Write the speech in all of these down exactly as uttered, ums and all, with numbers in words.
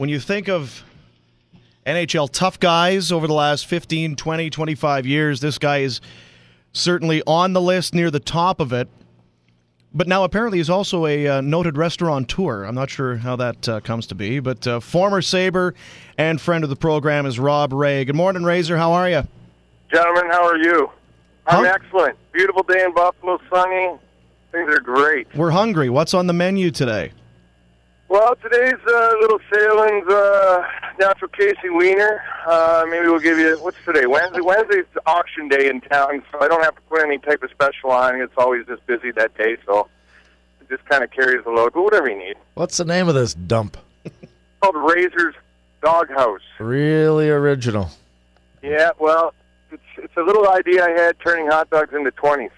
when you think of N H L tough guys over the last fifteen, twenty, twenty-five years, this guy is certainly on the list, near the top of it. But now apparently he's also a uh, noted restaurateur. I'm not sure how that uh, comes to be, but uh, former Sabre and friend of the program is Rob Ray. Good morning, Razor. How are you? Gentlemen, how are you? I'm Huh? excellent. Beautiful day in Buffalo, sunny. Things are great. We're hungry. What's on the menu today? Well, today's uh, little Salem's uh, natural Casey Wiener. Uh, maybe we'll give you, what's today? Wednesday. Wednesday's auction day in town, so I don't have to put any type of special on. It's always just busy that day, so it just kind of carries the load. But whatever you need. What's the name of this dump? It's called Razor's Doghouse. Really original. Yeah, well, it's, it's a little idea I had turning hot dogs into twenties.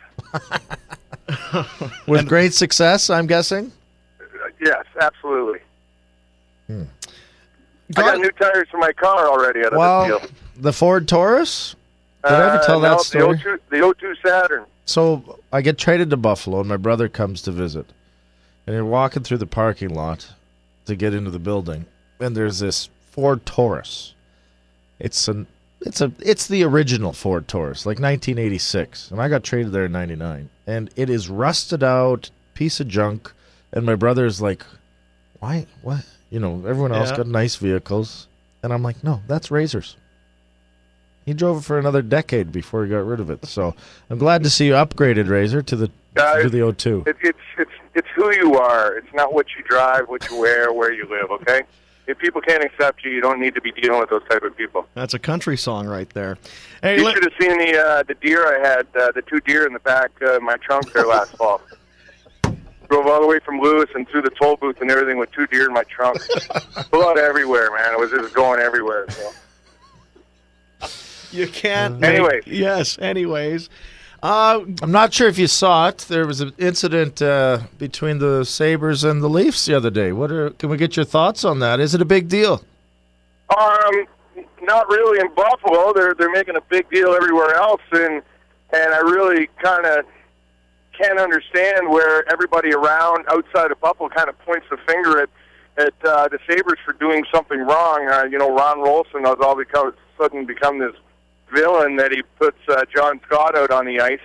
With great success, I'm guessing? Yes, absolutely. Hmm. I got new tires for my car already out of Well, this deal. the Ford Taurus? Did I ever tell Uh, that no, story? The O two, the O two Saturn. So I get traded to Buffalo, and my brother comes to visit. And you're walking through the parking lot to get into the building, and there's this Ford Taurus. It's an it's a it's the original Ford Taurus, like nineteen eighty-six, and I got traded there in ninety-nine. And it is rusted out, piece of junk. And my brother's like, why? What? You know, everyone else Yeah. got nice vehicles. And I'm like, no, that's Razor's. He drove it for another decade before he got rid of it. So I'm glad to see you upgraded, Razor, to the Guys, to the O two. It, it's it's it's who you are. It's not what you drive, what you wear, where you live. Okay. If people can't accept you, you don't need to be dealing with those type of people. That's a country song right there. Hey, You let- should have seen the uh, the deer I had, uh, the two deer in the back uh, of my trunk there last fall. Drove all the way from Lewis and through the toll booth and everything with two deer in my trunk. Blood everywhere, man. It was just going everywhere. So. you can't. make- Anyway. Yes. Anyways. Uh, I'm not sure if you saw it. There was an incident uh, between the Sabres and the Leafs the other day. What are? Can we get your thoughts on that? Is it a big deal? Um, not really in Buffalo. They're they're making a big deal everywhere else, and and I really kind of can't understand where everybody around outside of Buffalo kind of points the finger at at uh, the Sabres for doing something wrong. Uh, you know, Ron Rolson has all become suddenly become this villain that he puts uh, John Scott out on the ice,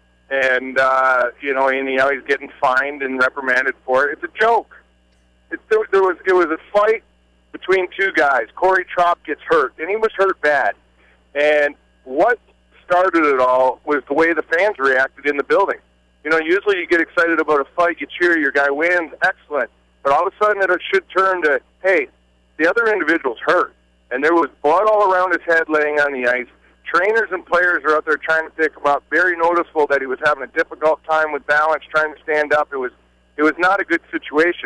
and uh, you know, and now he's getting fined and reprimanded for it. It's a joke. It, there, there was it was a fight between two guys. Corey Trop gets hurt, and he was hurt bad. And what started it all was the way the fans reacted in the building. You know, usually you get excited about a fight, you cheer, your guy wins, excellent. But all of a sudden it should turn to, hey, the other individual's hurt. And there was blood all around his head laying on the ice. Trainers and players are out there trying to pick him up. Very noticeable that he was having a difficult time with balance, trying to stand up. It was, it was not a good situation.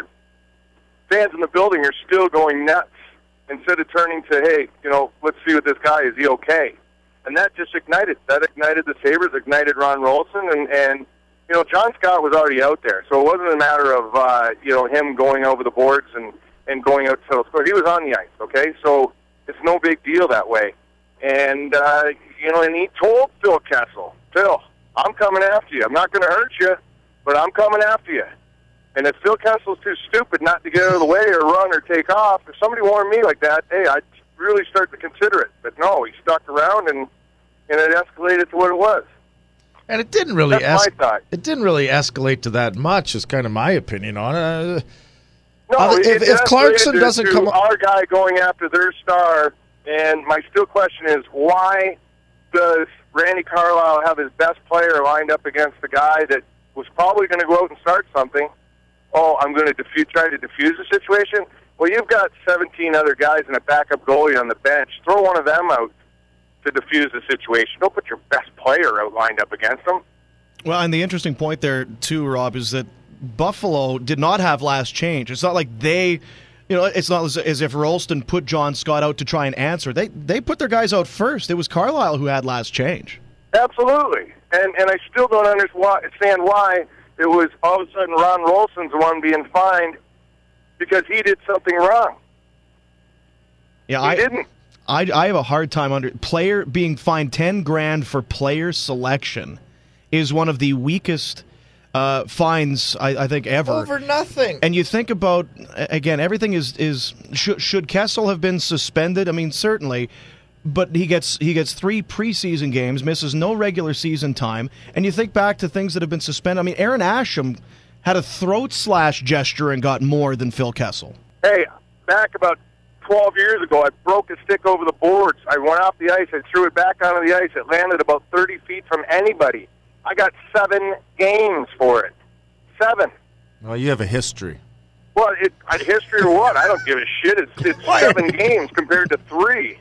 Fans in the building are still going nuts instead of turning to, hey, you know, let's see what this guy is. He okay? And that just ignited. That ignited the Sabres, ignited Ron Rolson, and and you know, John Scott was already out there, so it wasn't a matter of uh, you know, him going over the boards and and going out to settle score. He was on the ice, okay? So it's no big deal that way. And uh, you know, and he told Phil Kessel, Phil, I'm coming after you. I'm not going to hurt you, but I'm coming after you. And if Phil Kessel's too stupid not to get out of the way or run or take off, if somebody warned me like that, hey, I'd really start to consider it. But no, he stuck around, and and it escalated to what it was. And it didn't really That's es- my thought. it didn't really escalate to that much. Is kind of my opinion on it. Uh, No, Uh, it, if- it if Clarkson escalated doesn't to come up- our guy going after their star, and my still question is, why does Randy Carlyle have his best player lined up against the guy that was probably going to go out and start something? Oh, I'm going to diffuse, try to diffuse the situation. Well, you've got seventeen other guys and a backup goalie on the bench. Throw one of them out to diffuse the situation. Don't put your best player out lined up against them. Well, and the interesting point there, too, Rob, is that Buffalo did not have last change. It's not like they, you know, it's not as, as if Rolston put John Scott out to try and answer. They they put their guys out first. It was Carlisle who had last change. Absolutely. And and I still don't understand why it was all of a sudden Ron Rolson's the one being fined because he did something wrong. Yeah, He I didn't. I I have a hard time under player being fined ten grand for player selection is one of the weakest uh, fines, I, I think, ever. Over nothing. And you think about, again, everything is, is should, should Kessel have been suspended? I mean, certainly. But he gets he gets three preseason games, misses no regular season time. And you think back to things that have been suspended. I mean, Aaron Asham had a throat slash gesture and got more than Phil Kessel. Hey, back about twelve years ago, I broke a stick over the boards. I went off the ice. I threw it back onto the ice. It landed about thirty feet from anybody. I got seven games for it. Seven. Well, you have a history. Well, it, a history or what? I don't give a shit. It's, it's seven games compared to three.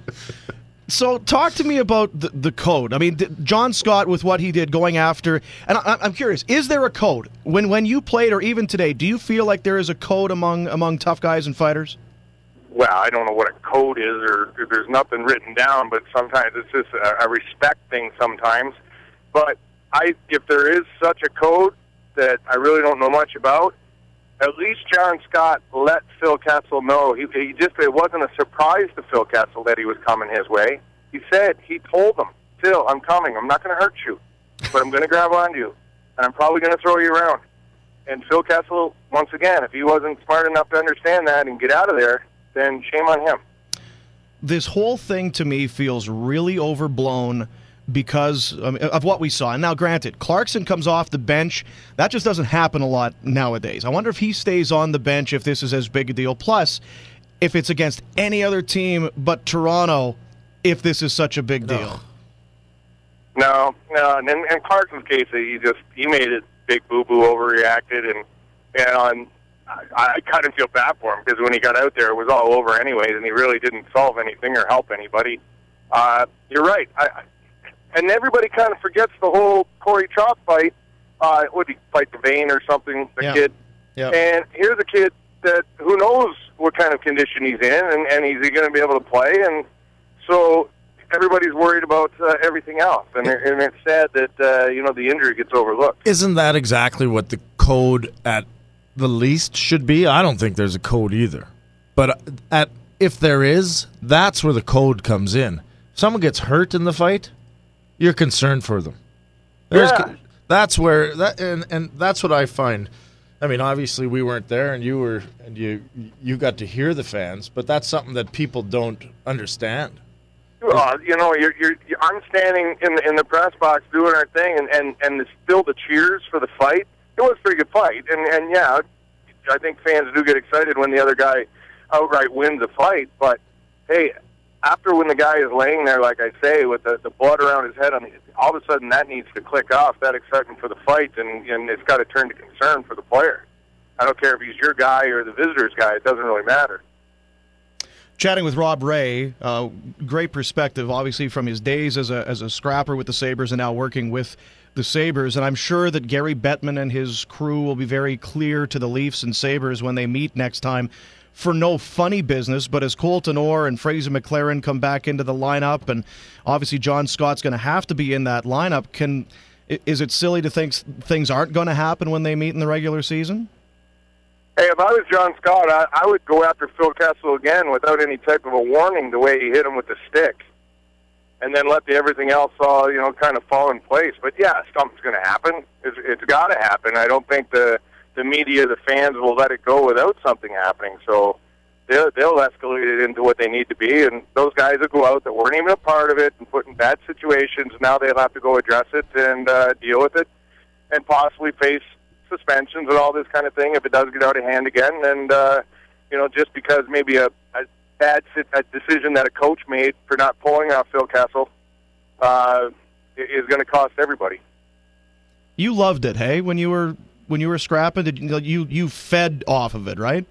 So talk to me about the, the code. I mean, John Scott with what he did going after, and I, I'm curious, is there a code? When when you played or even today, do you feel like there is a code among among tough guys and fighters? Well, I don't know what a code is, or if there's nothing written down, but sometimes it's just a, a respect thing sometimes. But I, if there is such a code that I really don't know much about, at least John Scott let Phil Kessel know. He, he just it wasn't a surprise to Phil Kessel that he was coming his way. He said, he told him, Phil, I'm coming. I'm not going to hurt you, but I'm going to grab onto you, and I'm probably going to throw you around. And Phil Kessel, once again, if he wasn't smart enough to understand that and get out of there, then shame on him. This whole thing to me feels really overblown because um, of what we saw. And now, granted, Clarkson comes off the bench. That just doesn't happen a lot nowadays. I wonder if he stays on the bench if this is as big a deal. Plus, if it's against any other team but Toronto, if this is such a big deal. No, no. And in, in Clarkson's case, he just he made it big boo-boo, overreacted, and and on, I, I kind of feel bad for him because when he got out there, it was all over anyways, and he really didn't solve anything or help anybody. Uh, you're right. I, I And everybody kind of forgets the whole Corey Chalk fight. Uh, would he fight Devane or something, the yeah. kid? Yeah. And here's a kid that who knows what kind of condition he's in, and, and is he going to be able to play? And so everybody's worried about uh, everything else. And, and it's sad that, uh, you know, the injury gets overlooked. Isn't that exactly what the code at the least should be? I don't think there's a code either. But at if there is, that's where the code comes in. If someone gets hurt in the fight, you're concerned for them. There's, yeah. That's where that and, and that's what I find. I mean, obviously we weren't there, and you were, and you you got to hear the fans, but that's something that people don't understand. Uh, you know, you're, you're, you're, I'm standing in the, in the press box doing our thing, and and and the, still the cheers for the fight. It was a pretty good fight, and and yeah, I think fans do get excited when the other guy outright wins a fight. But hey, after when the guy is laying there, like I say, with the, the blood around his head, on the, all of a sudden that needs to click off, that excitement for the fight, and, and it's got to turn to concern for the player. I don't care if he's your guy or the visitor's guy. It doesn't really matter. Chatting with Rob Ray, uh, great perspective, obviously, from his days as a as a scrapper with the Sabres and now working with the Sabres. And I'm sure that Gary Bettman and his crew will be very clear to the Leafs and Sabres when they meet next time for no funny business. But as Colton Orr and Fraser McLaren come back into the lineup, and obviously John Scott's going to have to be in that lineup, can is it silly to think things aren't going to happen when they meet in the regular season? Hey, if I was John Scott, I, I would go after Phil Kessel again without any type of a warning the way he hit him with the stick, and then let the everything else all, you know, kind of fall in place. But yeah, something's going to happen. It's, it's got to happen. I don't think the the media, the fans will let it go without something happening. So they'll, they'll escalate it into what they need to be, and those guys that go out that weren't even a part of it and put in bad situations, now they'll have to go address it and uh, deal with it and possibly face suspensions and all this kind of thing if it does get out of hand again. And, uh, you know, just because maybe a, a bad a decision that a coach made for not pulling off Phil Kessel uh, is going to cost everybody. You loved it, hey, when you were when you were scrapping? Did you you, you fed off of it, right?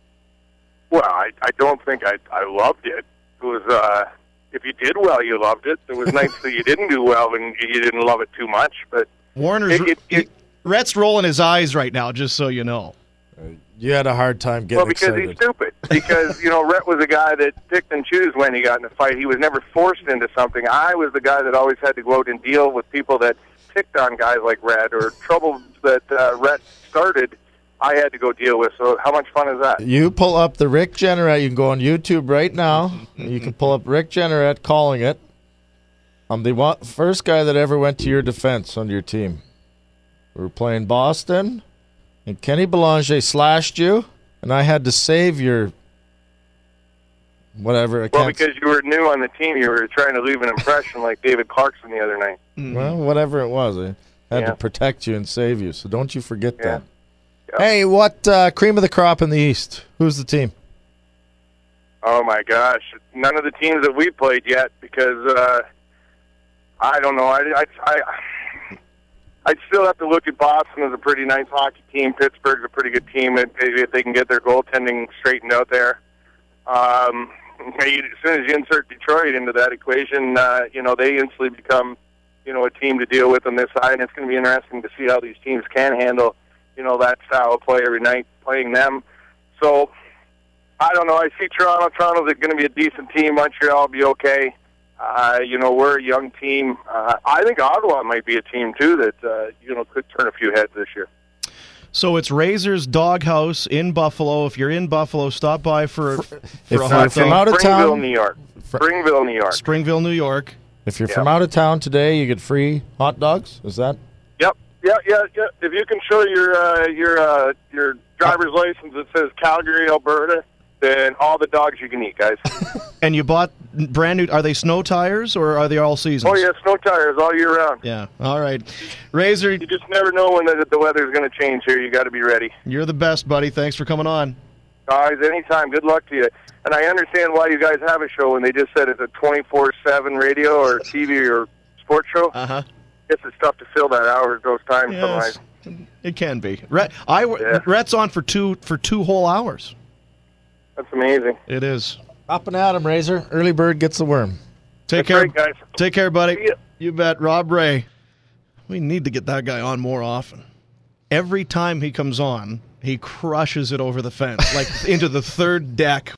Well, I, I don't think I I loved it. It was uh, if you did well, you loved it. It was nice that you didn't do well and you didn't love it too much. But Warner's it, it, it, Rhett's rolling his eyes right now, just so you know. Uh, you had a hard time getting well, because excited. he's stupid. Because, you know, Rhett was a guy that picked and chose when he got in a fight. He was never forced into something. I was the guy that always had to go out and deal with people that picked on guys like Rhett, or trouble that uh, Rhett started, I had to go deal with. So how much fun is that? You pull up the Rick Jenneret. You can go on YouTube right now. You can pull up Rick Jenneret calling it. I'm the one, first guy that ever went to your defense on your team. We were playing Boston, and Kenny Belanger slashed you, and I had to save your whatever. I Well, can't, because you were new on the team, you were trying to leave an impression like David Clarkson the other night. well, whatever it was, I had Yeah. to protect you and save you. So don't you forget Yeah. that. Yeah. Hey, what uh, cream of the crop in the East? Who's the team? Oh my gosh, none of the teams that we played yet because uh, I don't know. I, I, I, I'd still have to look at Boston as a pretty nice hockey team. Pittsburgh's a pretty good team if, if they can get their goaltending straightened out there. Um, as soon as you insert Detroit into that equation, uh, you know they instantly become, you know, a team to deal with on this side. And it's going to be interesting to see how these teams can handle, you know, that style of play every night playing them. So. I don't know. I see Toronto. Toronto's going to be a decent team. Montreal will be okay. Uh, you know, we're a young team. Uh, I think Ottawa might be a team, too, that, uh, you know, could turn a few heads this year. So it's Razor's Doghouse in Buffalo. If you're in Buffalo, stop by for, for, If a you're hot from dog. out of Springville, town, New York. Springville, New York. Springville, New York. if you're Yeah. from out of town today, you get free hot dogs. Is that? Yep. Yeah, yeah, yeah. If you can show your uh, your uh, your driver's license that says Calgary, Alberta, then all the dogs you can eat, guys. And you bought brand new. Are they snow tires or are they all seasons? Oh, yeah, snow tires all year round. Yeah. All right. Razor, You just never know when the, the weather's going to change here. You got to be ready. you're the best, buddy. Thanks for coming on. Guys, anytime. Good luck to you. And I understand why you guys have a show when they just said it's a twenty-four seven radio or T V or sports show. Uh huh. It's tough to fill that hour those times Yes, sometimes. it can be. Rhett, I Yeah. Rhett's on for two for two whole hours. That's amazing. It is. Up and at 'em, Razor. Early bird gets the worm. Take That's care, right, guys. Take care, buddy. See ya. You bet. Rob Ray. We need to get that guy on more often. Every time he comes on, he crushes it over the fence, like into the third deck.